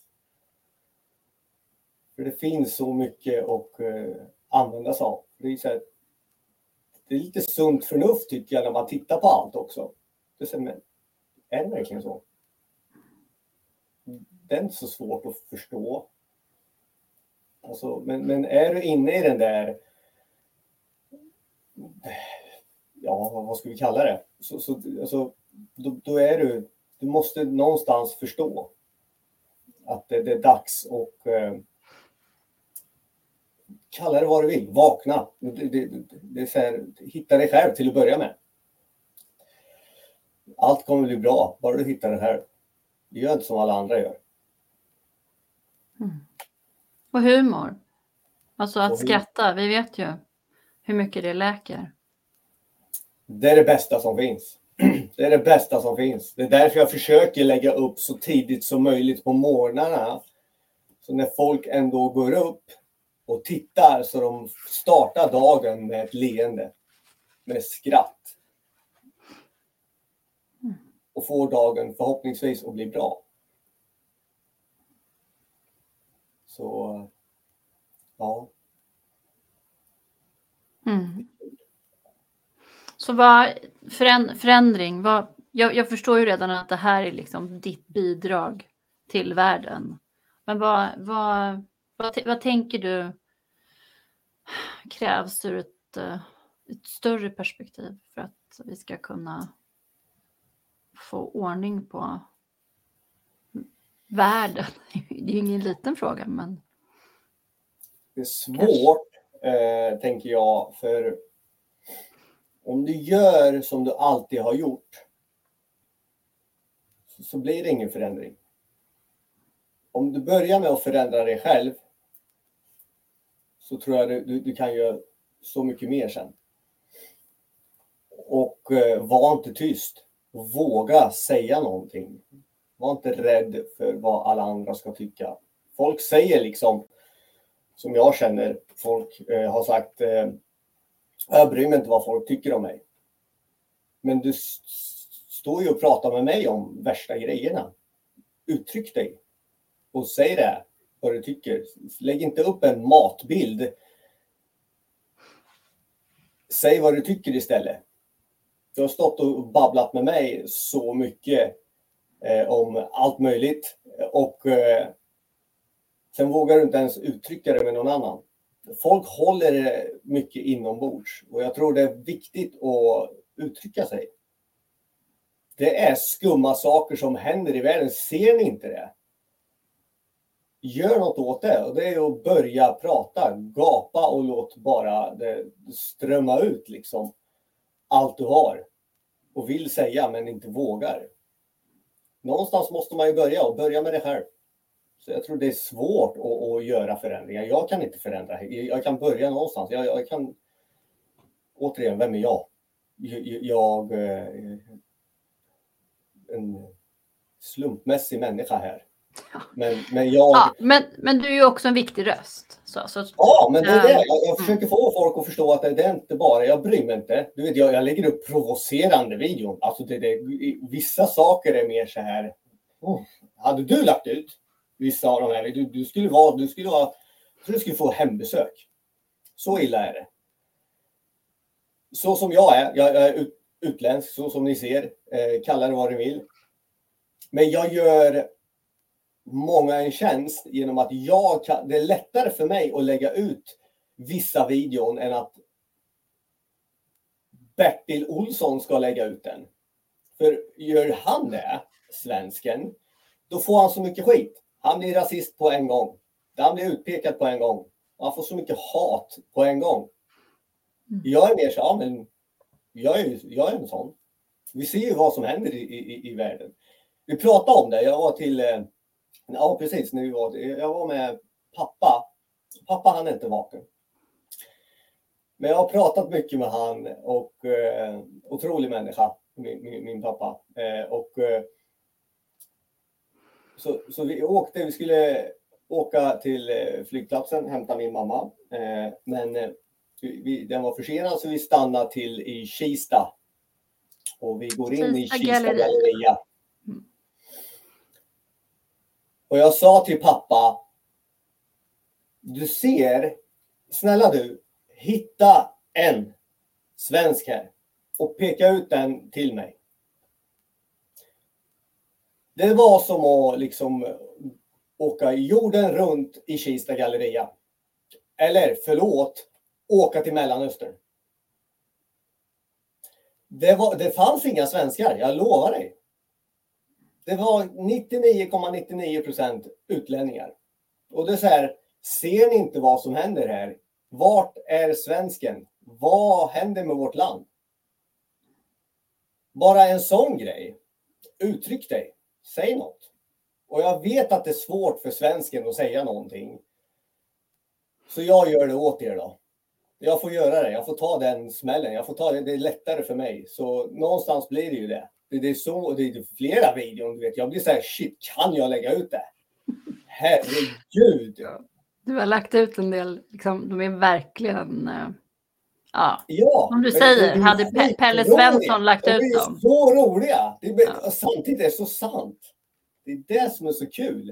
För det finns så mycket att eh, använda sig av. Det är, så här, det är lite sunt förnuft tycker jag när man tittar på allt också. Det är, så, men, är det verkligen så? Det är inte så svårt att förstå. Alltså, men, men är du inne i den där, ja vad ska vi kalla det? Så, så, alltså, då, då är du, du måste någonstans förstå att det, det är dags och eh, kalla det vad du vill, vakna. Det, det, det är så här, hitta dig själv till att börja med. Allt kommer bli bra, bara du hittar det här. Det gör inte som alla andra gör. Mm. Och humor. Alltså att Och hur... skratta, vi vet ju hur mycket det läker. Det är det bästa som finns. Det är det bästa som finns. Det är därför jag försöker lägga upp så tidigt som möjligt på morgnarna. Så när folk ändå går upp och tittar så de startar dagen med ett leende. Med skratt. Och får dagen förhoppningsvis att bli bra. Så, ja. Mm. Så vad, förändring, vad, jag, jag förstår ju redan att det här är liksom ditt bidrag till världen. Men vad, vad, vad, vad tänker du krävs ur ett, ett större perspektiv för att vi ska kunna få ordning på världen? Det är ju ingen liten fråga, men... Det är svårt, eh, tänker jag, för om du gör som du alltid har gjort så, så blir det ingen förändring. Om du börjar med att förändra dig själv så tror jag du, du, du kan göra så mycket mer sen. Och eh, var inte tyst. Våga säga någonting. Var inte rädd för vad alla andra ska tycka. Folk säger liksom, som jag känner, folk eh, har sagt, eh, jag bryr mig inte vad folk tycker om mig. Men du st- står ju och pratar med mig om värsta grejerna. Uttryck dig. Och säg det, vad du tycker. Lägg inte upp en matbild. Säg vad du tycker istället. Du har stått och babblat med mig så mycket eh, om allt möjligt. Och eh, sen vågar du inte ens uttrycka det med någon annan. Folk håller mycket inombords. Och jag tror det är viktigt att uttrycka sig. Det är skumma saker som händer i världen. Ser ni inte det? Gör något åt det. Och det är att börja prata. Gapa och låt bara det strömma ut liksom. Allt du har. Och vill säga men inte vågar. Någonstans måste man ju börja. Och börja med det här. Så jag tror det är svårt att, att göra förändringar. Jag kan inte förändra. Jag kan börja någonstans. Jag, jag kan... Återigen, vem är jag? Jag... jag en slumpmässig människa här. Men, men jag... Ja, men, men du är ju också en viktig röst. Så, så... Ja, men det är det. Jag, jag försöker få folk att förstå att det, det är inte bara, jag bryr mig inte. Du vet, jag, jag lägger upp provocerande videon. Alltså det, det, vissa saker är mer så här. Oh, hade du lagt ut vissa av de här, du, du skulle vara, du skulle vara, så du skulle få hembesök. Så illa är det. Så som jag är, jag är ut, utländsk, så som ni ser, eh, kalla det vad du vill. Men jag gör många en tjänst genom att jag kan, det är lättare för mig att lägga ut vissa videon än att Bertil Olsson ska lägga ut den. För gör han det, svensken, då får han så mycket skit. Han blir rasist på en gång. Han blir utpekad på en gång. Han får så mycket hat på en gång. Jag är mer så, ja, men jag är, jag är en sån. Vi ser ju vad som händer i, i, i världen. Vi pratade om det. Jag var till, ja precis, när vi var, jag var med pappa. Pappa, han är inte vaken. Men jag har pratat mycket med han och eh, otrolig människa, min, min, min pappa. Eh, och eh, så, så vi åkte, vi skulle åka till flygplatsen, hämta min mamma. Eh, men eh, vi, den var försenad så vi stannade till i Kista. Och vi går in i Kista galleria. Och jag sa till pappa, du ser, snälla du, hitta en svensk här och peka ut den till mig. Det var som att liksom åka jorden runt i Kista galleria. Eller förlåt, åka till Mellanöstern. Det, var, det fanns inga svenskar, jag lovar dig. Det var nittionio komma nittionio procent utlänningar. Och det är så här, ser ni inte vad som händer här? Vart är svensken? Vad händer med vårt land? Bara en sån grej. Uttryck dig. Säg något. Och jag vet att det är svårt för svensken att säga någonting. Så jag gör det åt er då. Jag får göra det. Jag får ta den smällen. Jag får ta det. Det är lättare för mig. Så någonstans blir det ju det. Det, det är så. Det är flera videor. Du vet. Jag blir så här, shit, kan jag lägga ut det? Herregud. Du har lagt ut en del. Liksom, de är verkligen... Uh, ja. ja. Som du säger. Det, det hade Pe- Pelle Svensson lagt de ut är dem. Så roliga. Det är, ja. Samtidigt är det så sant. Det är det som är så kul.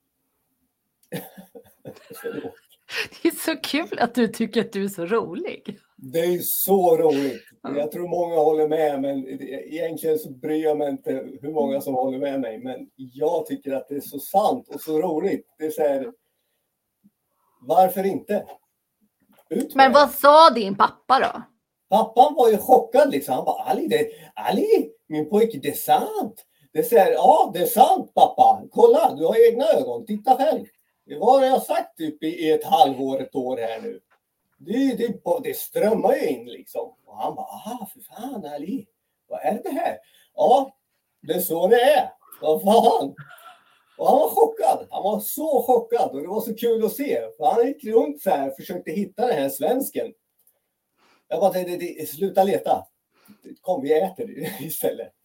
Det är så kul att du tycker att du är så rolig. Det är så roligt. Jag tror många håller med, men egentligen så bryr jag mig inte hur många som håller med mig. Men jag tycker att det är så sant och så roligt. Det är så här, varför inte? Ut men vad sa din pappa då? Pappan var ju chockad liksom. Han bara, Ali, det, Ali min pojke, det är sant. Det säger, ja det är sant pappa. Kolla, du har egna ögon. Titta själv. Det var jag sagt typ i ett halvår, ett år här nu. Det, det, det strömmar ju in liksom. Och han bara, ah för fan Ali. Vad är det här? Ja, det är så det är. Vad fan? Och han var chockad. Han var så chockad. Och det var så kul att se. För han gick runt så här, försökte hitta den här svensken. Jag bara, det, det, det, sluta leta. Kom, vi äter det istället.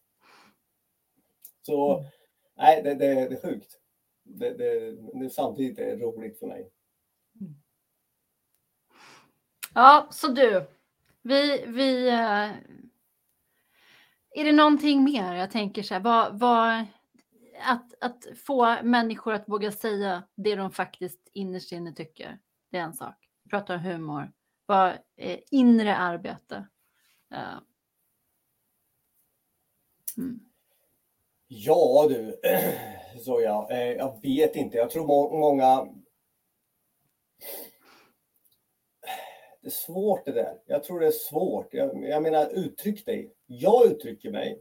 Så, nej, det, det, det är sjukt. Det, det, det samtidigt är roligt för mig. Ja, så du. Vi, vi uh, är det någonting mer? Jag tänker så här, vad, vad, att, att få människor att våga säga det de faktiskt innerst inne tycker. Det är en sak. Vi pratar om humor. Vad är inre arbete? Uh. Mm. Ja du, så ja, eh, jag vet inte. Jag tror må- många... Det är svårt det där. Jag tror det är svårt. Jag, jag menar, uttryck dig. Jag uttrycker mig.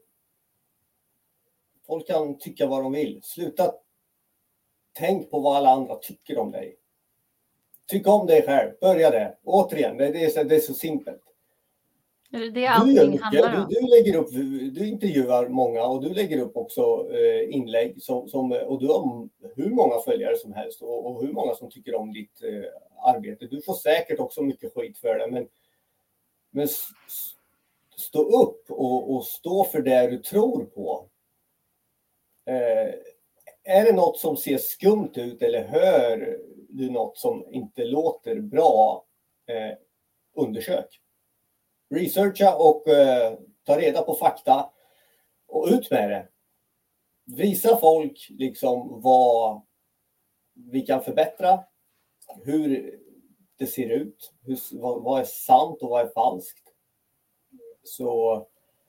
Folk kan tycka vad de vill. Sluta tänk på vad alla andra tycker om dig. Tyck om dig själv. Börja där. Återigen, det, det, är, så, det är så simpelt. Det är det allting du, handlar om. Du, du lägger upp, du intervjuar många och du lägger upp också eh, inlägg som, som, och du har hur många följare som helst och, och hur många som tycker om ditt eh, arbete. Du får säkert också mycket skit för det, men, men stå upp och, och stå för det du tror på. Eh, är det något som ser skumt ut eller hör du något som inte låter bra, eh, undersök. Researcha och eh, ta reda på fakta och ut med det. Visa folk liksom vad vi kan förbättra, hur det ser ut, hur, vad, vad är sant och vad är falskt. Så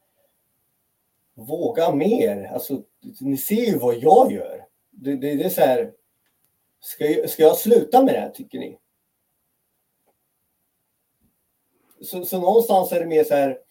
våga mer. Alltså, ni ser ju vad jag gör. Det, det, det är så här, ska jag, ska jag sluta med det här, tycker ni? Så, så någonstans är det mer så här,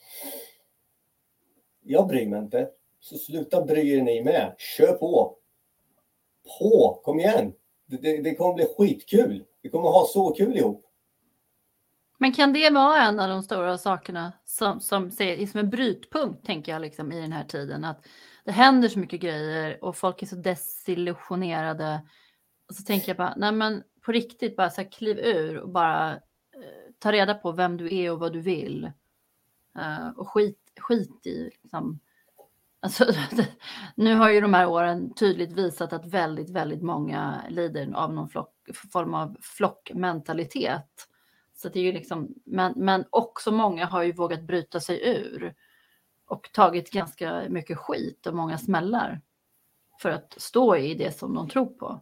jag bryr mig inte. Så sluta bry er ni med. Kör på. På, kom igen. Det, det, det kommer bli skitkul. Vi kommer ha så kul ihop. Men kan det vara en av de stora sakerna som, som ser som en brytpunkt, tänker jag, liksom, i den här tiden? Att det händer så mycket grejer och folk är så desillusionerade. Och så tänker jag bara, nej men på riktigt, bara så här, kliv ur och bara eh, ta reda på vem du är och vad du vill. Uh, och skit, skit i liksom. Alltså, nu har ju de här åren tydligt visat att väldigt, väldigt många lider av någon flock, form av flockmentalitet. Så det är ju liksom, men, men också många har ju vågat bryta sig ur och tagit ganska mycket skit och många smällar för att stå i det som de tror på?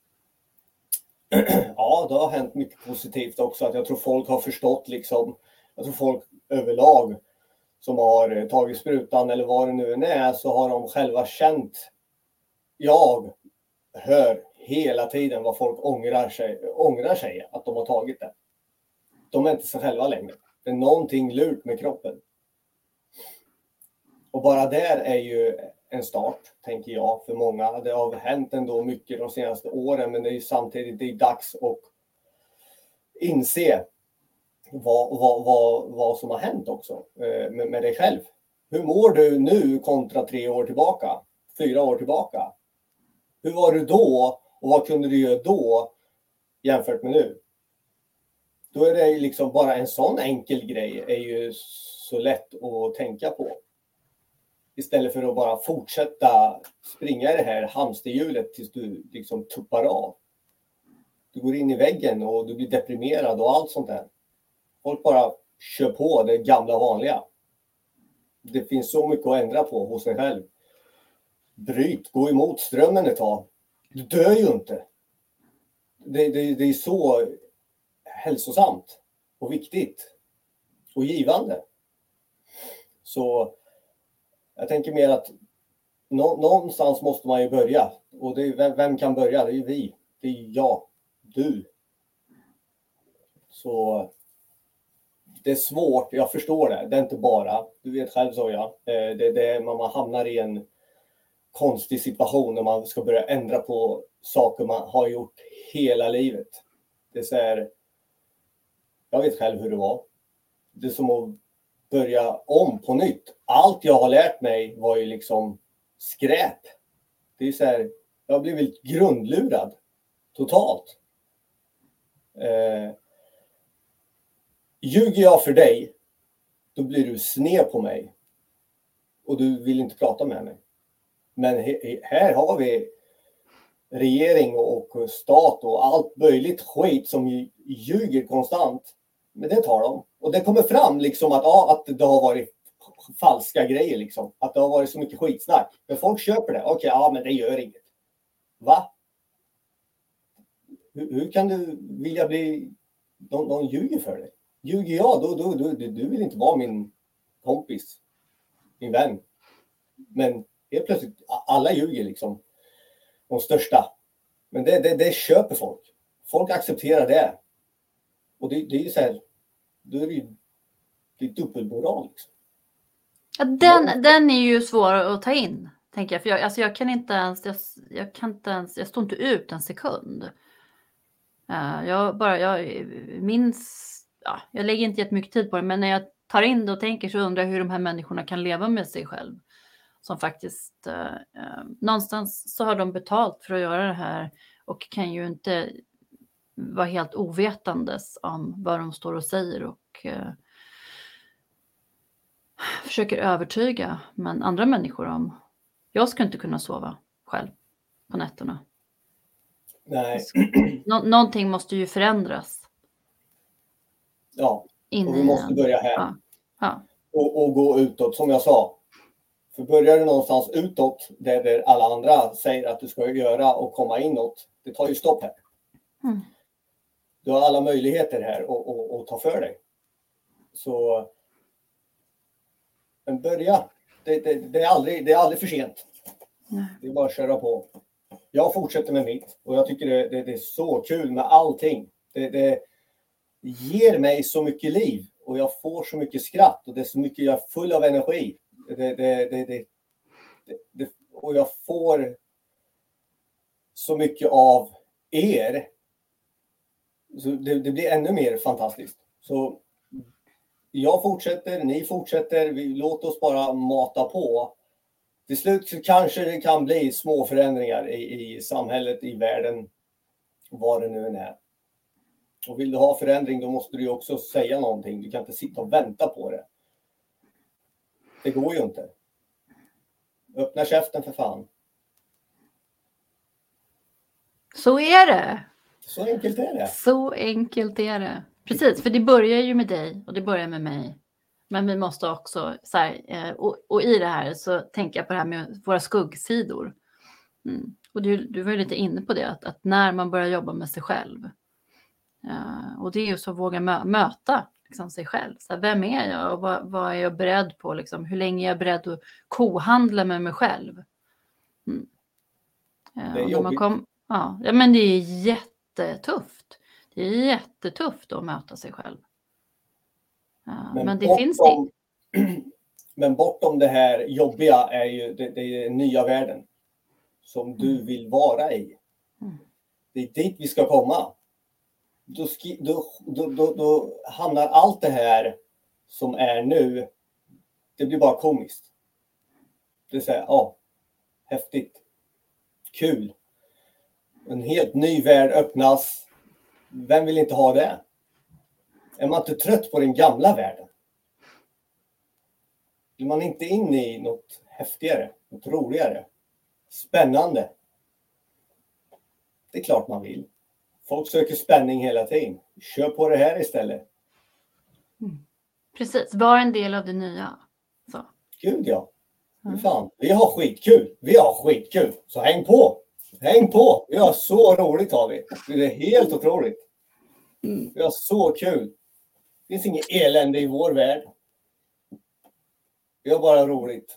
Ja, det har hänt mycket positivt också. Att jag tror folk har förstått liksom, jag tror folk överlag som har tagit sprutan eller vad det nu är, så har de själva känt. Jag hör hela tiden vad folk ångrar sig, ångrar sig att de har tagit det. De är inte sig själva längre. Det är någonting lurt med kroppen. Och bara där är ju en start, tänker jag, för många. Det har hänt ändå mycket de senaste åren, men det är ju samtidigt det är dags att inse vad, vad, vad, vad som har hänt också med, med dig själv. Hur mår du nu kontra tre år tillbaka, fyra år tillbaka? Hur var du då och vad kunde du göra då jämfört med nu? Då är det liksom bara en sån enkel grej är ju så lätt att tänka på. Istället för att bara fortsätta springa i det här hamsterhjulet tills du liksom tuppar av. Du går in i väggen och du blir deprimerad och allt sånt där. Folk bara kör på det gamla vanliga. Det finns så mycket att ändra på hos dig själv. Bryt, gå emot strömmen ett tag. Du dör ju inte. Det, det, det är så hälsosamt och viktigt och givande. Så jag tänker mer att nå, någonstans måste man ju börja. Och det är, vem, vem kan börja? Det är ju vi. Det är jag. Du. Så det är svårt. Jag förstår det. Det är inte bara. Du vet själv så ja. Det, det, man hamnar i en konstig situation när man ska börja ändra på saker man har gjort hela livet. Det är så här. Jag vet själv hur det var. Det är som att börja om på nytt. Allt jag har lärt mig var ju liksom skräp. Det är så här, jag har blivit grundlurad totalt. Eh, ljuger jag för dig, då blir du sned på mig och du vill inte prata med mig. Men he- här har vi regering och stat och allt möjligt skit som ljuger konstant. Men det tar de. Och det kommer fram liksom att, ja, att det har varit falska grejer liksom. Att det har varit så mycket skitsnack. Men folk köper det. Okej, okay, ja men det gör inget. Va? Hur, hur kan du vilja bli... Någon, någon ljuger för dig? Ljuger jag, då, då, då, du, du vill inte vara min kompis. Min vän. Men helt plötsligt, alla ljuger liksom. De största. Men det, det, det köper folk. Folk accepterar det. Och det, det är ju så här, då är det ju det är dubbelmoral. Liksom. Ja, den, den är ju svår att ta in, tänker jag. För jag, alltså jag kan inte ens, jag, jag kan inte ens, jag står inte ut en sekund. Uh, jag bara, jag minns, ja, jag lägger inte jättemycket tid på det, men när jag tar in det och tänker så undrar jag hur de här människorna kan leva med sig själv. Som faktiskt, uh, uh, någonstans så har de betalt för att göra det här och kan ju inte vara helt ovetandes om vad de står och säger och uh, försöker övertyga men andra människor om. Jag ska inte kunna sova själv på nätterna. Nej. Nå- någonting måste ju förändras. Ja, In och vi måste börja här. Ja. Ja. Och, och gå utåt, som jag sa. För börjar du någonstans utåt, där, där alla andra säger att du ska göra och komma inåt, det tar ju stopp här. Mm. Du har alla möjligheter här att ta för dig. Så men börja. Det, det, det, är aldrig, det är aldrig för sent. Nej. Det är bara att köra på. Jag fortsätter med mitt. Och jag tycker det, det, det är så kul med allting. Det, det ger mig så mycket liv. Och jag får så mycket skratt. Och det är så mycket, jag är full av energi. Det, det, det, det, det, det, och jag får så mycket av er. Så det, det blir ännu mer fantastiskt. Så jag fortsätter, ni fortsätter. Vi, låt oss bara mata på. Till slut så kanske det kan bli små förändringar i, i samhället, i världen, vad det nu än är. Och vill du ha förändring, då måste du ju också säga någonting. Du kan inte sitta och vänta på det. Det går ju inte. Öppna käften för fan. Så är det. Så enkelt är det. Så enkelt är det. Precis, för det börjar ju med dig och det börjar med mig. Men vi måste också, så här, och, och i det här så tänker jag på det här med våra skuggsidor. Mm. Och du, du var ju lite inne på det, att, att när man börjar jobba med sig själv. Uh, och det är ju så att våga mö- möta liksom, sig själv. Så här, vem är jag och vad, vad är jag beredd på? Liksom, hur länge är jag beredd att kohandla med mig själv? Mm. Uh, Det är och när man jobbigt. kom, ja, ja, men det är jättetufft. Det är jättetufft att möta sig själv. Uh, men, men det finns det. Men bortom det här jobbiga är ju det, det är den nya världen som du vill vara i. Mm. Det är dit vi ska komma. Då, ski, då, då, då, då hamnar allt det här som är nu, det blir bara komiskt. Det är så här, ja, häftigt, kul. En helt ny värld öppnas. Vem vill inte ha det? Är man inte trött på den gamla världen? Är man inte inne i något häftigare, något roligare, spännande? Det är klart man vill. Folk söker spänning hela tiden. Kör på det här istället. Mm. Precis, var en del av det nya. Så. Gud ja. Mm. Fan, vi har skitkul. Vi har skitkul. Så häng på. Häng på. Vi har så roligt har vi. Det är helt otroligt. Mm. Vi har så kul. Det finns inget elände i vår värld. Vi har bara roligt.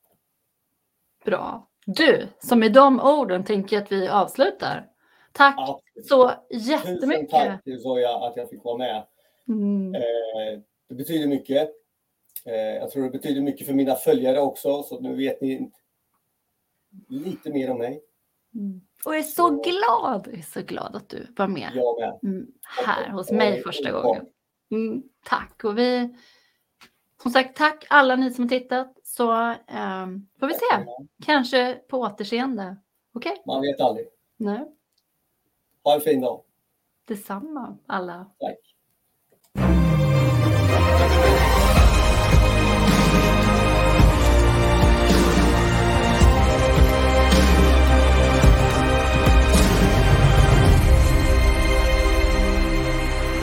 Bra. Du, som med de orden tänker jag att vi avslutar. Tack Absolut. så jättemycket. Tusen tack till Zoja att jag fick vara med. Mm. Eh, det betyder mycket. Eh, jag tror det betyder mycket för mina följare också. Så nu vet ni lite mer om mig. Mm. Och jag är så glad. Jag är så glad att du var med. Jag med. Mm. Här hos mig första gången. Mm. Tack. Och vi... Som sagt, tack alla ni som har tittat. Så eh, får vi se. Kanske på återseende. Okej? Okay? Man vet aldrig. Nej. Ha en fin dag. Detsamma alla. Tack.